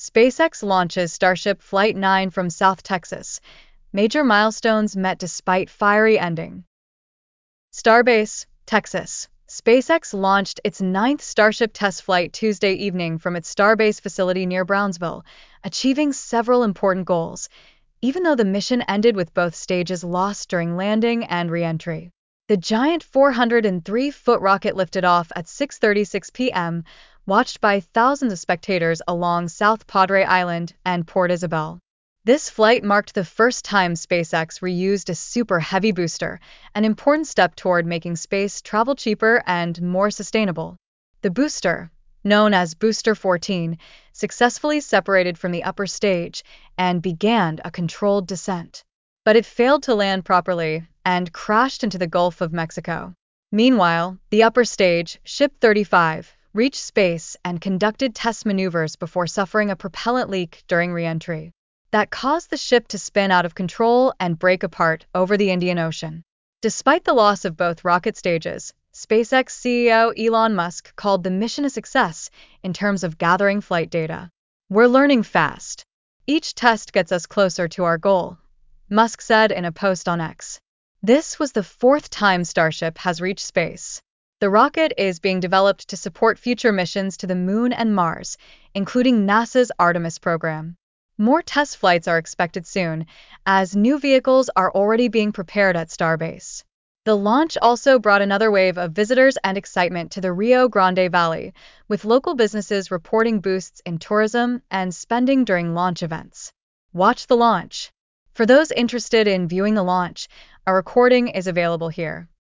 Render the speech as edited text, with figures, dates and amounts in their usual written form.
SpaceX launches Starship Flight 9 from South Texas. Major milestones met despite fiery ending. Starbase, Texas. SpaceX launched its ninth Starship test flight Tuesday evening from its Starbase facility near Brownsville, achieving several important goals, even though the mission ended with both stages lost during landing and re-entry. The giant 403-foot rocket lifted off at 6:36 p.m., watched by thousands of spectators along South Padre Island and Port Isabel. This flight marked the first time SpaceX reused a super heavy booster, an important step toward making space travel cheaper and more sustainable. The booster, known as Booster 14, successfully separated from the upper stage and began a controlled descent. But it failed to land properly and crashed into the Gulf of Mexico. Meanwhile, the upper stage, Ship 35, reached space and conducted test maneuvers before suffering a propellant leak during re-entry that caused the ship to spin out of control and break apart over the Indian Ocean. Despite the loss of both rocket stages, SpaceX CEO Elon Musk called the mission a success in terms of gathering flight data. "We're learning fast. Each test gets us closer to our goal," Musk said in a post on X. This was the fourth time Starship has reached space. The rocket is being developed to support future missions to the Moon and Mars, including NASA's Artemis program. More test flights are expected soon, as new vehicles are already being prepared at Starbase. The launch also brought another wave of visitors and excitement to the Rio Grande Valley, with local businesses reporting boosts in tourism and spending during launch events. Watch the launch. For those interested in viewing the launch, a recording is available here.